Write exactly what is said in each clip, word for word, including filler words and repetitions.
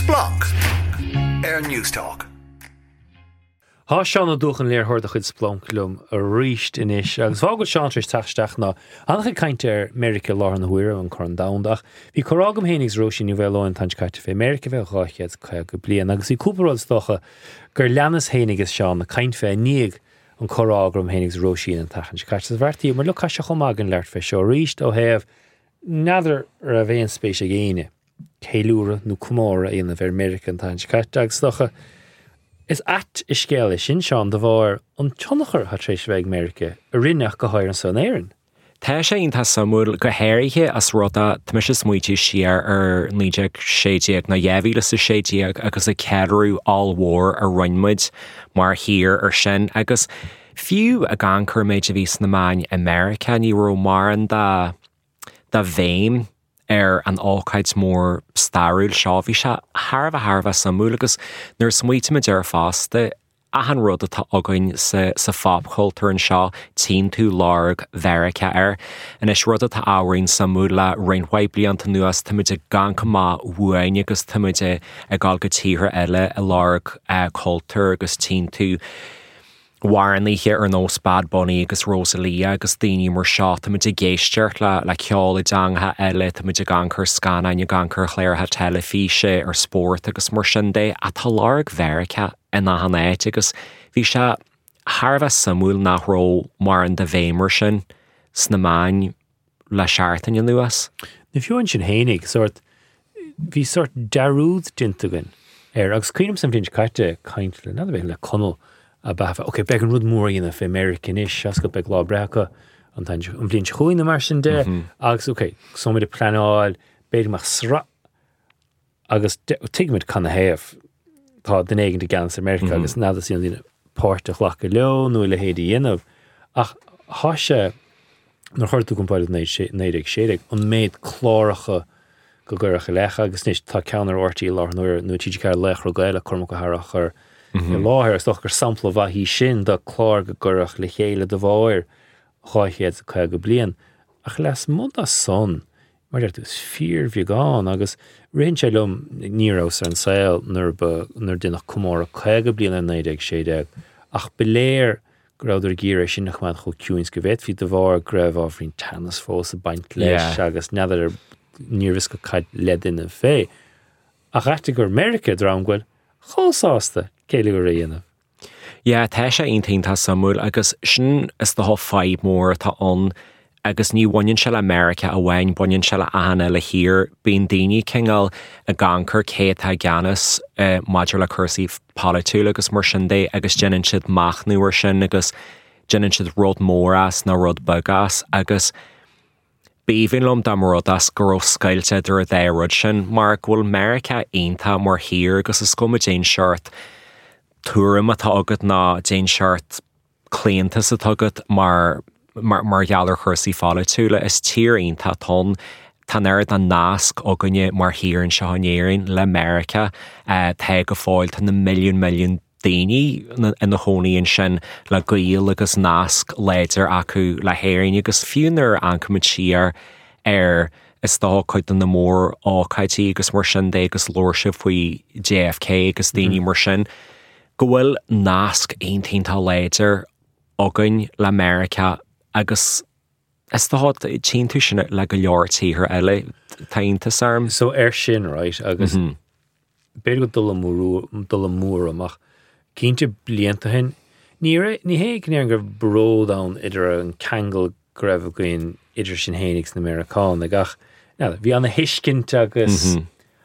Splunk Air News Talk. Tá seanna dúchan léirthir a chud splunklum a ríist inis, agus bhágad seantrish taisteach ná ancha caint ar America lá na huire an chun damdach. Bhí chorágam hénigs róisí ní bhhéil tan caite fé America bheith ráchiad chu go blian, agus í cúparáid stocha gur leanas hénigus seán na caint fé níag an chorágram hénigs róisí an tachan caite bhhartaí, mar le caiise chomágan leirt fé seo ríist ó héamh nadidir ar a bhéon spéis a géine céilúra nó cumóra íon a bheith America an tan caite agus stocha is at is scéala sin seán de bhar an tionachar hat rééis bheith America a rinneach go háir an son éireann. Tá sé onanta samúil go héirithe as ruda tá mis smuoiti siar ar níideag séideag na dhéhhíle sa séideag agus a ceadú all-war a runmuid mar hir ar sin agus fiú a gan chur méid a bhís na main America ní ro mar an da da bhéim ar an ácaid mór starúil seo bhí se tharbh tharbh samúil agus nuair smuoite me dear fásta a an rud atá againn sa, sa fábchultúr an seo tí tú lág Mheiriceá ar an is rud atá áiríonn samúil le rinmhaid blianta nuas táide gan cumá bhuaine agus táide a gáil go títhir eile a lág cultúr agus tí tú Warren here ar nó Bad Bunny agus Rosalia agus daoine mar seo táid géisteart le le ceála deangtha eile táid gan chur scannain gan chur chléirtha telefíse ar sport agus mar sin dé a tá lág Mheiriceá in na hanéit agus bhí se tharbh samúil nachró mar an de bhéimar sin sna main le seaartain an nuas. Na fiúin sin hénig sort bhí sort darúd dintagan ar agus cuinim sam bhín caite caint le na bhéh le conal a bafa. Ok, beag an rud mór íana fé American-ish, as go beag lá breacha an tan an blin chuoin na mar sin de, agus ok, somid a planáil, beidir mach sra, agus tigmid can a héamh tá den éigen de gans America, agus nada síon lína páirte chhlacha leo, nó le héad dhéanamh, ach háise nar chuirtú compáid néideag séideag, an méid chláracha go guracha lecha, agus níos tá ceannar ortaí lá nuair nó tíidir cear lech ro gaile chumach go harach ar I láthir is doch gur sampla bha hí sin do chlár go gurach le chéile do bháir cháichéad chu go blian. Ach leis mud a son, mar dúirt is fíor bhí gáin agus rinn sé lom nírós an saoil nuair duine cumóra chu go blian an néideag séideag. Ach beléir gráidir gíire sin nach man chu ciúins go bhéit hí do bhar greibh áfhrín tanas fós a baint leis agus neidir ar níorvis go caid ledin a fé. Ach eite gur America drámhfuil chásásta céile go réanamh. Ja, tá sé aontainnta samúil agus sin is do fáib mór tá an agus ní bhainn se le America a bhain buinn se le ana le hir bíon daoine chéingal a gangcur céad a gceannas uh, maidir le cursaí palaitiúil agus mar sin dé agus déanann siad machnúair sin agus déanann siad rud móras na rud bagas agus Bíhín lom dam rud as go scailte dur a dhéad sin mar bhfuil America aonanta mar hir agus is go Jane Shirt túram atá agad ná Jane Shirt cléantas atá agad mar mar mar geallar chusaí fála túla is tír aonanta tón tá air an nasc aganne mar hir an seánéirin le America uh, te go fáil tá na milliún milliún daoine in na hónaíonn sin le gaíal agus nasc léidir acu le héirín agus fiúnar ancamid siar ar is dá chuid an na mór ácaidtí agus mar sin dé agus lóirse faoi J F K agus daoine mar sin go bhfuil nasc aontainnta léidir agann le America agus is dá tí tú sin le go leortíthir eile taonnta sarm. So ar sin right agus mm-hmm. beidir go dul mór amach cínte blianta hen ní ní hé cnéar gur bród an idir an cangel greibh goin idir sin hénigs na Americán ag ach bhí anna hiiscint agus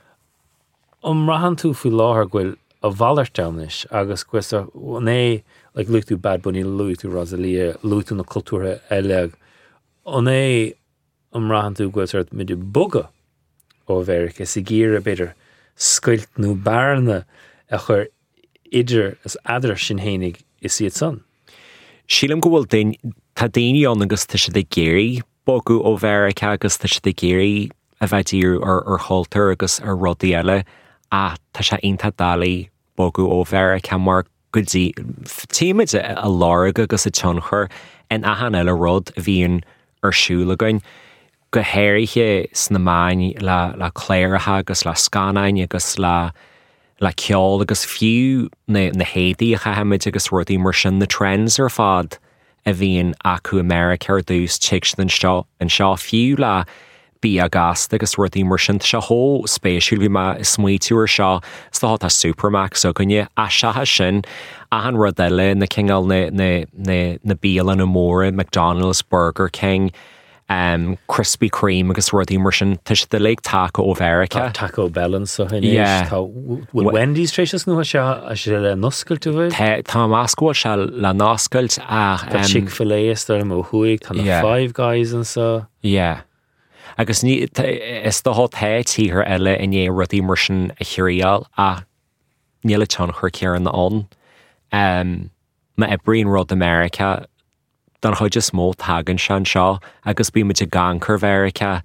an rahan tú fú láthir ghfuil a bhalartánis agus cuesta é le luú Bad Bunny luú Rosalia luú na cultúra eile an é an rahan tú ghfuil mid buga ó Mheiriceá sa gír a beidir scoilt nó barna a chur idir as adar sin hénig is siad son. Sílam go bhfuil tá daoine an agus tá sé de géirí bogu ó Mheiriceá agus tá sé de géirí a bheittíú ar ar haltar agus ar rudaí eile a tá sé aonanta dálaí bogu ó Mheiriceá mar go dtí tíimiid a láraga agus a tionchar in ahan eile rud a bhíon ar siúlagain. go héirithe sna main le le cléirethe agus le scanáin agus le le ceol agus fiú na na héadaí a chaimiid agus rudaí mar sin na trends ar fad a bhíon acu America ar dús tiics an seo an seo fiú le bí a gas agus rudaí mar sin se hó spéisiúil bhí me smuitiú ar seo stá a Supermax so gonne a sethe sin a an rud eile na cingáil na na na na bíal an móra McDonald's, Burger King, um, Krispy Kreme agus rudaí mar sin tuis de le taco ó Verica. Taco Bell so hin Yeah. Bhfuil Wendy's trééis nu se a sé le noscailte bhfuil? Tá tá máscóil se le náscailt ach Tá Chick-fil-A is dar mo chuig tá na Yeah. Five Guys an so. yeah. Agus ní is do hot he tíhar eile in é rudaí mar sin a chiúal a níle tean chur cearan na an. Um, ma ebríon rud America don chuid is mó tagan sean seo agus bí muid a gangcur Verica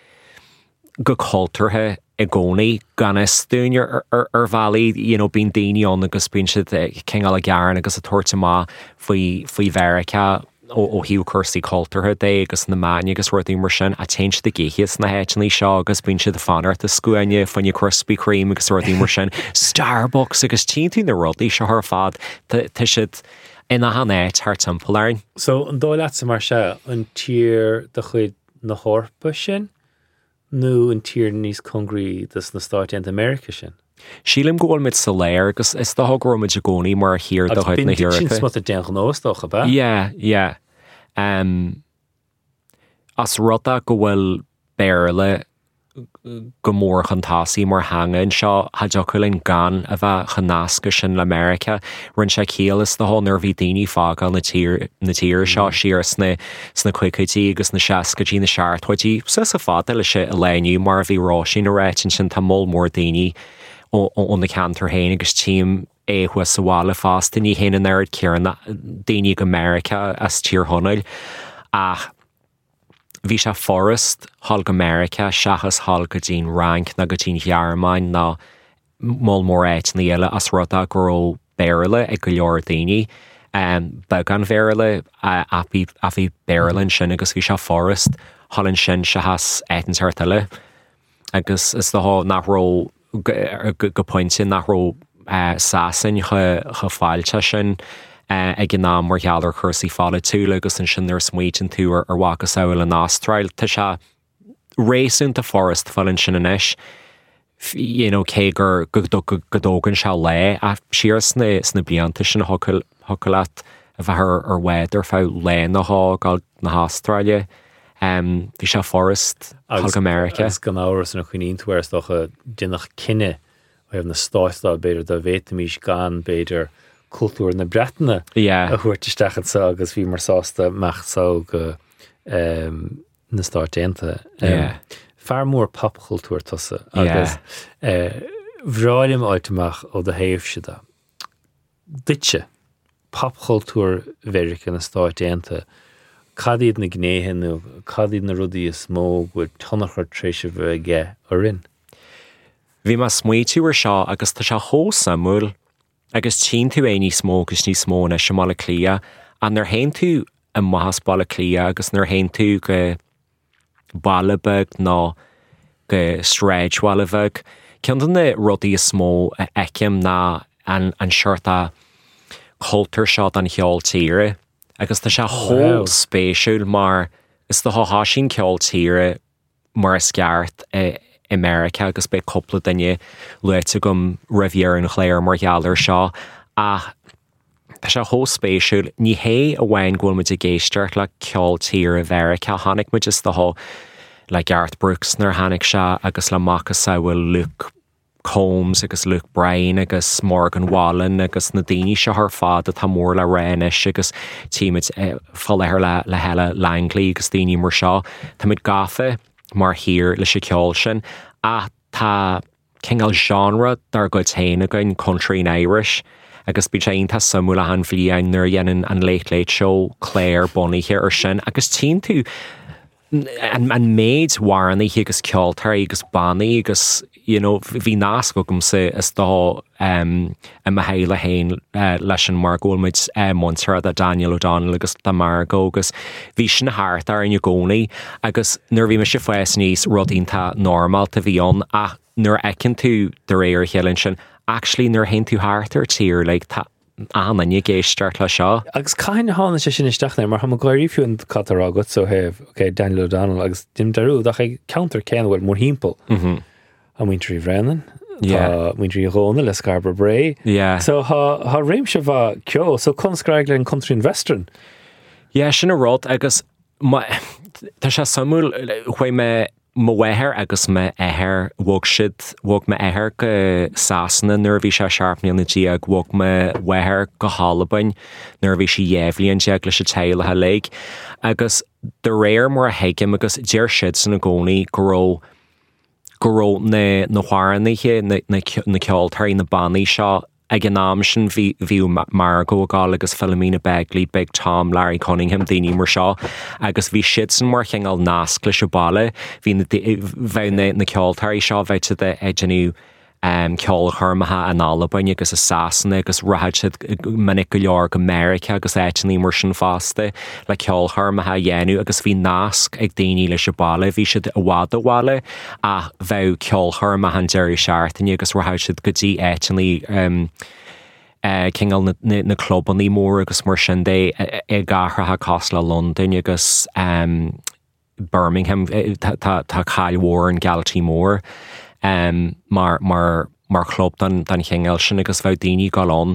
go cultarthe i gcónaí gan is stúine ar, ar, ar bhelaí, you know, bín daoine an agus bín siad cingáil a gearan agus a tuairte má faoi faoi Verica ó ó hiú chusaí cultarthe dé agus na maine agus ruirtaí mar sin a teint de géchias na héitnaí seo agus bín siad a fanart a scuaine fanne Krispy Kreme agus ruirtaí mar sin Starbucks agus tíntú na rudaí seo ar fad tá siad ina hanéit th timpplairn. So an dó leat sa mar se an tír de chuid na hórpa sin nó an tír níos congraí dus na Stáit America sin. Sílim ggóil mit sa léir agus is do thugróid a gcónaí mar hir do chuid na hiúrta. Sin smut a den nóstocha ba? Yeah, yeah. Um, as ruda go bhfuil béirle go mór chantásaí mar hangan seo haideochailinn gan a bheith chanásca sin le America rinn sé céal is do há nervhí daoine fágáil na tír na tír seo siar sna sna cuicití agus na seacatí na seaarthaidí sa sa fada lei sé a léniu mar bhí rásin na réitin sin tá mó mór daoine ó na cantar héin agus tím é chu sa bhála fásta ní héana nerd cearan daoine go America as tír honnail ach bhí sé Forrest hall go America seachas hall go dtín rank na go dtín hearmáin ná mó mór éit na eile as ruda goró béirle ag go leor daoine um, be gan béirle a a bhí béirlinn sin agus bhí sé Forrest hallann sin se has éitin tartile agus is do nachró go go pointin nachró uh, sasan chu chu fáilte sin uh, ag ná mar geallar chusaí fála túla agus an sin ar smuoitin tú ar bhagus saoil an Austrail tá se rééisúnta Forrest fallin sin inis you know, cé gur godógan se le a siar sna sna blianta sin hocalat a bheit ar wéidir fá le na há gáil na Australia. Um, bhí sé Forrest hall America. Agus gan áras na chuoín tuairs docha dinach cinenne ó hebh na stáitá beidir do bhétamís gan beidir cultúr na Bretainna Yeah. a chuirteisteachchan sa agus bhí mar sásta meachsá go um, na Stáitínta. Um, Yeah. Fear mór popcultúr tusa Yeah. agus uh, bhráilim áiteach ó de héamh siada. Ditse popcultúr Verica na Stáitínta cadíad na gnéhanú, cadíad na rudaí is mó bhfuil tonnachar tréise bheith ge orin. Bhí mar smuoitiú ar seo agus tá se thó samúil agus tí tú é ní smó agus ní smó na sem mála clia an nar hain tú a mahas balla clia agus nar hain tú go ballabeg ná go stréidhwalabeg cean na rudaí is smó a eicem ná an, an seirta cultúr seo an cheol tíre agus tá se thó spéisiúil mar is do há sin ceol tíre mar sceart i America agus be coppla daine luite gom rivier an chléir mar geallar seo a tá se thó spéisiúil ní hé a bhain ghfuil muid a géisteart le ceol tíre Verica tháinig muid is do há le Garth Brooks nar tháinig se agus le machchas sa bhfuil Luke Combs agus Luke Bryan agus Morgan Wallen agus na daoine se th fad a tá mór le réis agus tíimiid eh, foléir le le heile Langley agus daoine mar seo tá muid gafa mar hir le sé ceol sin a tá cinál genre dar go taine goin country and Irish agus bí sé onanta samú a an bhí an nuair dhéanaan an Late Late Show Claire Bonnie ar sin agus tí tú an méid warnaí agus ceoltar agus bannaí agus you know, bhí nás go gom sa is dá um, a mahéile hain uh, leis an mar ggóilmid uh, Montserrat a Daniel O'Donnell agus da Margo agus bhí sin na háart ar in gcónaí agus nuair bhí me se fues níos rodínta normal ta bhíon ach nuair ecinn tú de réir chélann sin actually nuair hain tú háart ar tír like, ta anna ní géisteart le seo. Agus cáin na hána sé sin isteach mar ha gaiirí fiún catar agat so heh okay, Daniel O'Donnell agus dim darú ach ag counter céanhfuil mór hímpel. Mhm. A muin trí bhrenan. Yeah. Muin trí róna le Scarborough Bray. Yeah. So ha ha réim se bha cio so chun scraigla an country and western. Yeah, sin a rud agus ma tá sé samú chuoi me mo wehir agus me ehir wog siid wog me ehir go sasna nuair bhí sé searpníal na diag wog me wehir go hálabain nuair bhí sé dhéhlíonn diag leis sé tailethe le agus de réir mór a heigim agus dear siid san na gcónaí goró goró na na háirnaithe na na ceoltarí na bannaí seo ag an náam sin bhíú Margo agáil agus Philomena Begley, Big Tom, Larry Cunningham, daoine mar seo agus bhí siad san mar cheingáil nasc leis balla bhí bheith na ceoltarí seo bheith de éidirú um, ceol churmatha an Albain agus a Sasanna agus rathid siad minic go leor go America agus éitirní mar sin fásta le ceol churmatha dhéanú agus bhí nasc ag daoine leis balla bhí siad a bhád bhla a bheith ceol churmatha an deirí seaartaine agus rathid siad go dtí éitirní um, Uh, Kingal na, na, na clubbaní mór agus mar sin dé i gahratha cos le London agus um, Birmingham tá cailhór an Galtí mór um, mar, mar, mar club dan, dan chingal sin agus bheith daoine galón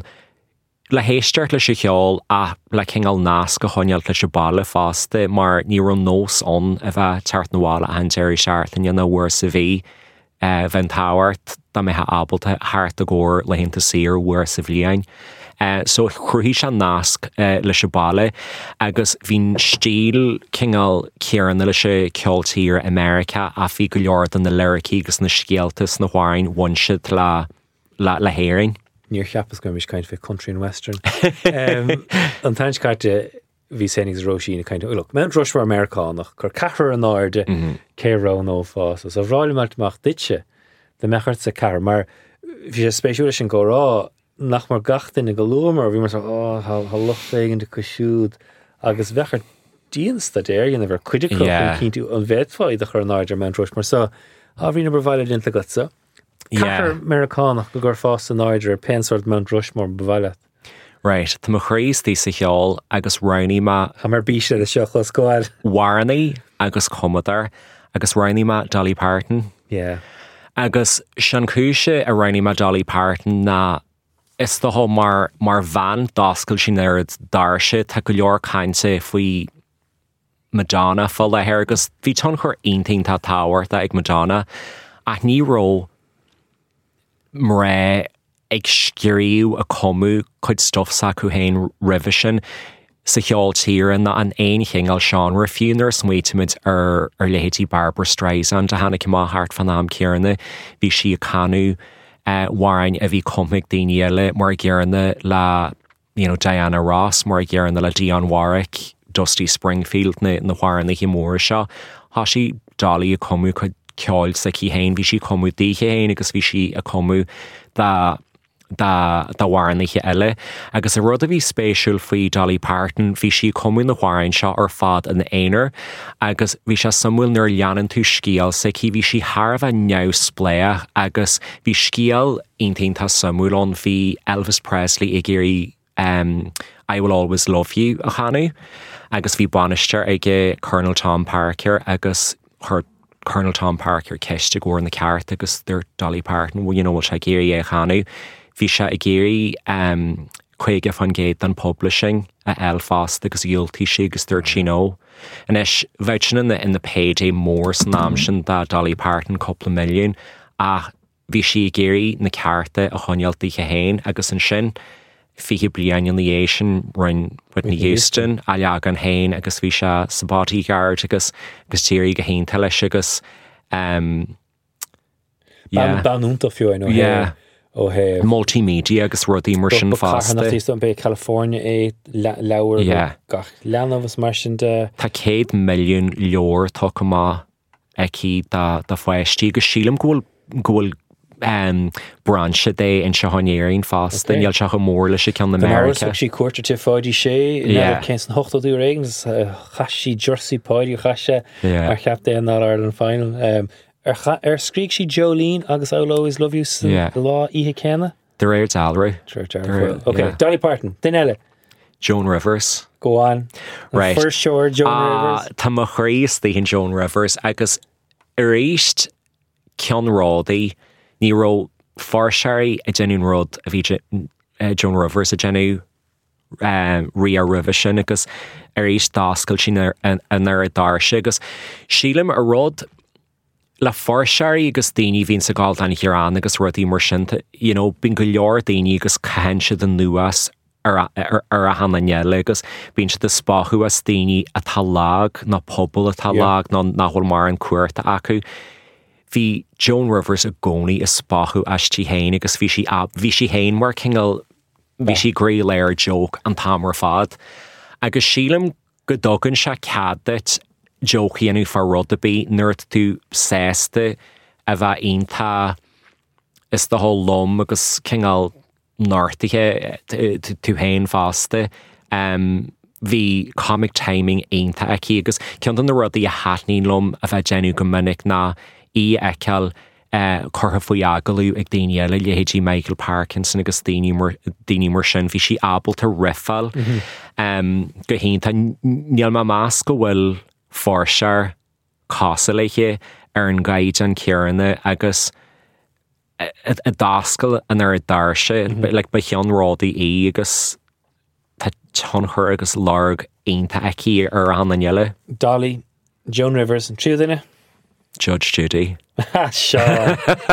le héisteart leis cheol a le chingal nás go choneal leis balla fásta mar ní ran nós on a bheith teart nóhála an Jerry Shartlin na bhuair sa bhí Uh, Van Towart da me ha abalta hart a gór le hinta sir bhuair sa bhliain. Uh, so chruhí se nasc uh, leis se balla agus bhín stíl cingal céan leis se ceoltír America a bhí go leor an na lyricí agus na scialtas na hháin bhainsead le le, le héiring. Níor cheappas go mis kind of country and western. um, an taint carte bhí sénig's roshi in a kind of look Mount Rushmore Americanach chur cahar an áirde céhrá nó fás so bhráil martach ditse de mechart sa car mar bhí sé spéisiúla sin go rá nach mar gatain a go lúmar bhí mar sa á ha lucht éigen de cosisiúd agus bhechar díonsta déir an bhar cuiide cinú an bhéadfáid a chur an áirde Mount Rushmore so a bhí na bhile dinta gotsa cahar Americanach go gur fás an áirde pensort Mount Rushmore bhile. Right, tá mo chréis tí sa cheol agus roinní ma ha mar bíse a seochla scoil warnaí agus commodar agus roinní ma Dolly Parton. Yeah. Agus sean cúise a roinní ma Dolly Parton na is doá mar mar bhean dáscail sin airad darse tá go leor cainte faoi Madonna fá le héir agus bhí ton chur aontainn tá táhairt ag Madonna ach ní ró mré ag sciríú a comú chuid stuff sa chu hain revision sa cheoltír na an aon chingal seán ra fiúnar smuoitiid ar ar lehétí Barbara Streisand a hána má hart fan am cearna bhí si a canú uh, warin a bhí comic daoine eile mar gearna le you know, Diana Ross mar gearna le Dionne Warwick, Dusty Springfield na na warin hi mór seo há si Dolly a comú chuid ceáil sa cí hain bhí si comú daoiche hain agus bhí si a comú da da da warnaithe eile agus a rud a bhí spéisiúil faoi Dolly Parton bhí si comú na hháin seo ar fad an éonar agus bhí se samúil nuair leanan tú scíal sa cí bhí si tharbh a neamh spléach agus bhí scíal aontainnta samúlón bhí Elvis Presley i géirí um, I Will Always Love You a chanú agus bhí banisteir ige Colonel Tom Parker agus chuir Colonel Tom Parker ceiste góir na ceart agus dúir Dolly Parton bhfuil you know, se géirí é chanú bhí se i géirí um, chuige fan géad an publishing a Belfast agus dúiltí si agus dúir sinó and is bheit sin in the, in the payday mór san náam sin da Dolly Parton coppla milliún a bhí si i géirí na cearta a chonealtaithe hain agus an sin fiche blian an é sin run Whitney Houston a leag an hain agus bhí se sa bodyguard agus agus tíirí go hain leis agus um, yeah. Banúnta fiú I know yeah. ó heh multimedia agus rudí mar sin fásta. Tá be California é leabhar Yeah. gach leanamhas mar sin de Tá céad milliún leor tá go má aici dá foiisttí go sílam ghfuil ghfuil um, branche dé in se hanéirín fásta Okay. níl se go mór leis cean na America America. sí cuairte te fáidí sé Yeah. cén san hochtú réigens chaisí jersey páidí chaise Yeah. ar cheap é ná Ireland final. Um, ar cha- ar scríg sí Jolene agus I'll always love you san Yeah. lá ihe cena. De réir dalrú. Sure, There- okay, yeah. Dolly Parton, den eile. Joan Rivers. Go on. The Right. First shore, Joan Ah, Rivers. Tá mo chríos tíhinn Joan Rivers agus ar éist cean rádaí ní ró farseirí a genún rud a bhí Je- eh, Joan Rivers a genú um, ri a rih sin agus ar éist dáscail sin ar an ar a darse agus sílam a rud le farseirí agus daoine hín sa gáil an hirán agus rudí mar sin you know, bín go leor daoine agus cahan siad an nuas ar a, ar, ar a hananile agus bín siad a spáthú a daoine a talag na pobl a talag yeah. na nahol mar an cuairta acu. Bhí Joan Rivers a gcónaí is spáthú astí hain agus bhí si ab bhí si hain mar cingal bhí si gré léir joke an tamar fad agus sílam go dogann se cadat jokeíanú far rud a bí nuirt tú sésta a bheith aonanta is the whole lom agus cingal náirtaithe tú hain fásta um, bhí comic timing aonanta aici agus ceann na rudaí a háithnín lom a bheith genú go minic ná í eiceal uh, chutha faoi agalú ag daine eile le héidí Michael Parkinson agus daoine mar daoine mar sin bhí si ábalta riffal mm-hmm. um, go hénta níl má más go bhfuil fórsear cása leiche ar an gaiid an cearanna agus a, a, a dáscail an ar a darse mm-hmm. but, like, ba chean rádaí é agus tá tionchur agus larg aonanta aici ar an anile. Dolly, Joan Rivers, and tríú duine. Judge Judy. Ha, sure.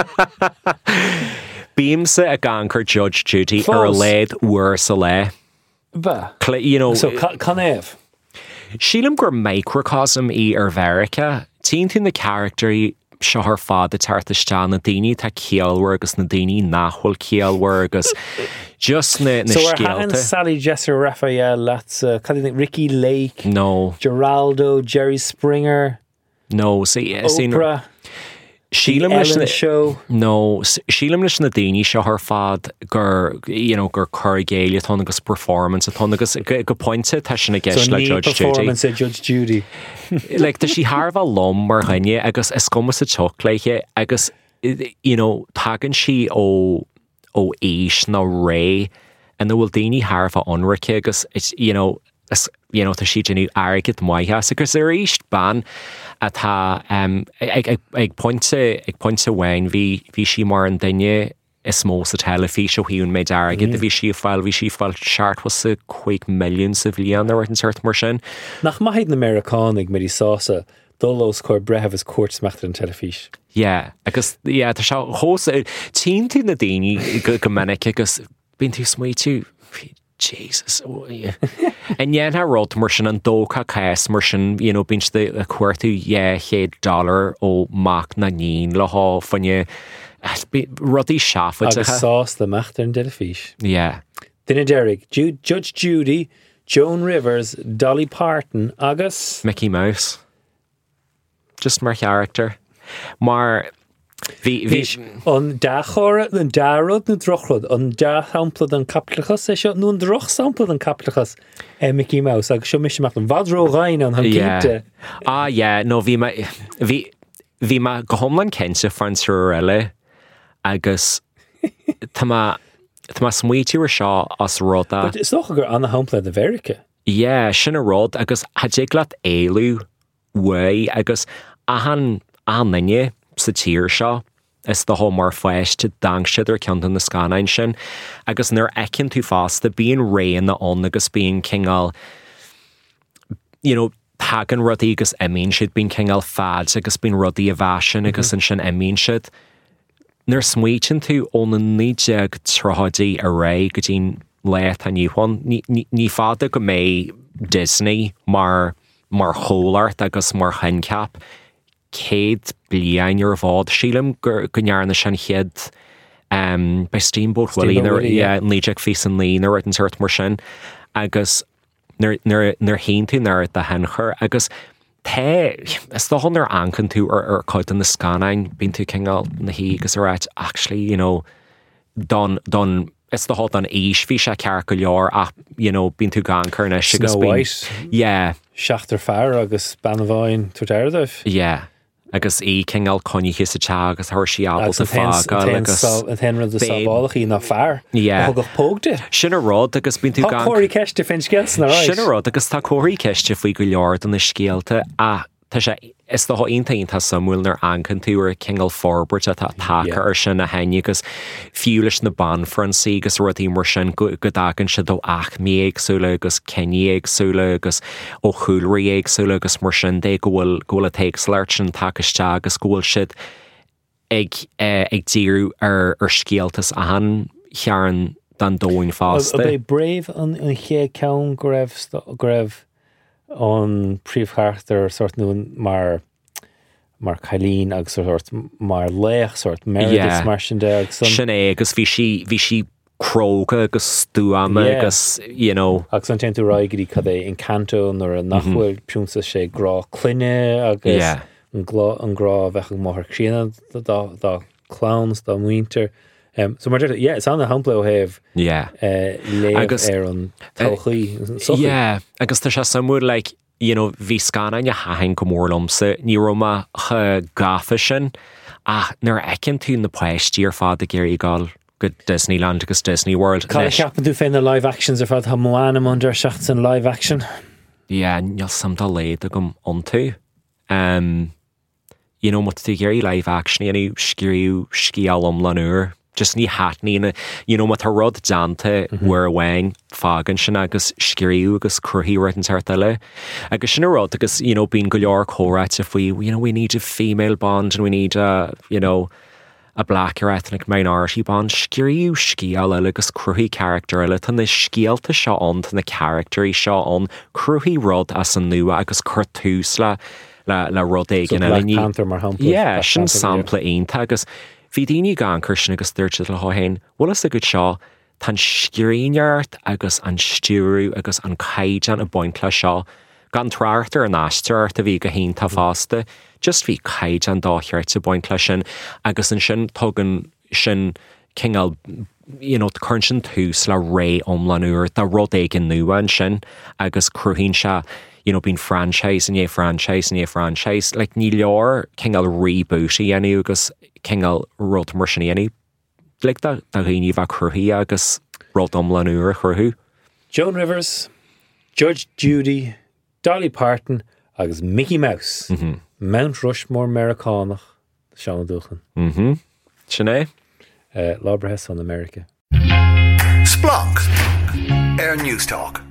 Bíamsa a gancur Judge Judy Close. ar a lead uair sa le. Ba. Cl- You know, So, Conéh. sílam gur microcosm í ar Verica, tín tú na characterí seo ar fád a tartaiste na daoine tá cealhar agus na daoine nachhfuil cealhar agus just na, na So, we're having scialta. Sally Jessel Raphael, that's uh, Ricky Lake, No, Geraldo, Jerry Springer, no, sí, sí, Oprah, sílam The leis Ellen na- Show. No, s- sílam leis na daoine seo ar fad gur, you know, gur chur géile atá agus performance atá agus go, go pointe tá sin na So, gceist le ní Judge Judy. performance at Judge Judy. Like, tá si Harbh lom mar haine agus is cumas a tuch leiche agus, you know, tagan si ó ó éis na ré and bhfuil daoine Harbh anracha agus, it's, you know, is, you know, tá si genú airgid maithe agus ar éist ban a tá um, ag, ag, ag pointe ag pointe bhain bhí bhí si mar an duine is mó sa telefí seo híún méid airgid a bhí si fáil bhí si fáil seart was sa chuig milliún sa bhliain ar an sort mar sin. Nach maithaid na Americanig mar í sása, dulós chuir brethebh is cuairtsmeachtar an telefís. Yeah, agus yeah, tá seo hós tí tú na daoine go go minic agus bíon tú smuo tú Jesus oh, yeah. And yeah, tá rud mar sin an dócha cais mar sin, you know, bín tú a cuairtú yeah, chéad dollar ó mac na nín le há fanne rudí seafaid Agus sás le meachtar an telefís. yeah. Duine Derek, Ju- Judge Judy, Joan Rivers, Dolly Parton, agus Mickey Mouse. Just mar character. Mar bhí Vís bhí an da chóra an darod na drochrod an da samplad an caplachas é seo nó an droch samplad an caplachas é Mickey Mouse agus seo mis meach an vadró ráin an han Yeah. ginte. Ah, yeah, no, bhí ma bhí bhí ma go homlan kense Francer eile agus tá ma tá ma smuitiúir seo as ruda. But is noch gur anna hampla de Verica. Yeah, sin a rud agus hadjiglat éilú way agus ahan ahanne sa tír seo is the whole mar feist dang siidir ceantan na scanáin sin agus nuair ecinn tú fásta bíon réan na on agus bíon cingal, you know, tagan rudí agus imín siad bíon cingal fad agus bíon rudí a bhasin agus an sin imín siad. Nuair smuitin tú ón na nídeag trothdaí a ré go dtín léit a níháin ní fada go mé Disney mar mar chólart agus mar hencap céad bliain ar bhád sílam gur go nearna sin chiad um, by Steamboat, Steamboat Willie, Willie, yeah, yeah. Níideach fís an lín ar an sort mar sin, agus nar hén tú nar de henchar, agus te, is the hon ar ancan tú ar ar coid an na scannain, bín tú cingal na hí, agus ar actually, you know, don, don, is the hot an ish fi sé cear go leor ach, you know, bín tú gan carna Snow White. Yeah. Seachtar fear agus Banavine tuairdah. Yeah. Agus í cingal conní his a te agus thuir sí abal sa fága agus an henrad a sábálach í na fear. Yeah. Thugach pógte. Sin a rud agus bín tú gan Cóirí ceiste fin scéalta na ráis. Sin a rud agus tá cóirí ceiste faoi go leor don na scéalta a tá sé is the intaon tá samúil nar ancan tú ar cingal forbert a tá taca ar sin na haine agus fiúlis na ban Fransaí agus ruí mar sin go dagan si do ach mí agsúla agus Kenny agsúla agus ó chuúlraí agsúla agus mar sin dé gohfuil gohfuil a teags leirt sin takeiste agus gohfuil siad ag ag díú ar ar scéaltas a han chearan dan dóin fásta. Bé brave an ché ceann go raibh go raibh an príomhthachtar sort nu mar mar cailín agus sort mar léach sort Meredith mar sin de agus sin é agus bhí si bhí si cróga agus stúama agus you know agus an teintú ráigeí cad é Encanto nar a nachhfuil piúnsa sé grá cluine agus an glá an grá bhecha máthar críanana dá clowns dá muinter. Um, so mar yeah, it's on the hampla ó heh yeah. uh, léamh ar an talchaí. Uh, yeah, agus tá sé samúil like, you know, bhí scannain a hain go mór lomsa, ní roma cha gafa sin, ach nar ecin tú na poistíí ar fád a géirí gáil go Disneyland agus Disney World. Cá ceapan tú féin na live actions ar fád ha Moana under seachtas an live action? Yeah, níl samdá léad a gom an tú. Um, you know, mat tú géirí live action anu scríú scialom lanúr. Just ní hatní na, you know, mat a rud dante war wein fagan sin agus scríú agus cruhí right an tartile. Agus sin a rud agus, you know, being go leor córat if we, you know, we need a female bond and we need a, you know, a black or ethnic minority bond. Scríú scial agus cruhí character eile tan na scialta seo on tan na character seo on cruhí rud as an nua agus curtús la la la rud so Black Panther mar hampla. Yeah, sin sampla einta agus Bhí daoine gan chuirsin agus dúirte le háin, bhualas a go seo tan scríneart agus an stúrú agus an caiidean a baintla seo, gan tráirtar an aisteart a bhí go haon tá fásta, just bhí caiidean dácheart a baintla sin, agus an sin tugan sin cingal, you know, chun sin tús le ré omlanúir, tá rud éig an nua an sin, agus cruhín se, you know, bín franchise and yeah franchise and yeah franchise, like ní leor cingal rebooty anu agus cingal rud mar sin anu, like da da riní bha cruhí agus rud omlanúir chruthú. Joan Rivers, Judge Judy, Dolly Parton agus Mickey Mouse. Mm-hmm. Mount Rushmore Americanach, Sean Duchan. Mm-hmm. Sinné? Uh, Laura Hess on America. Splunk, Air News Talk.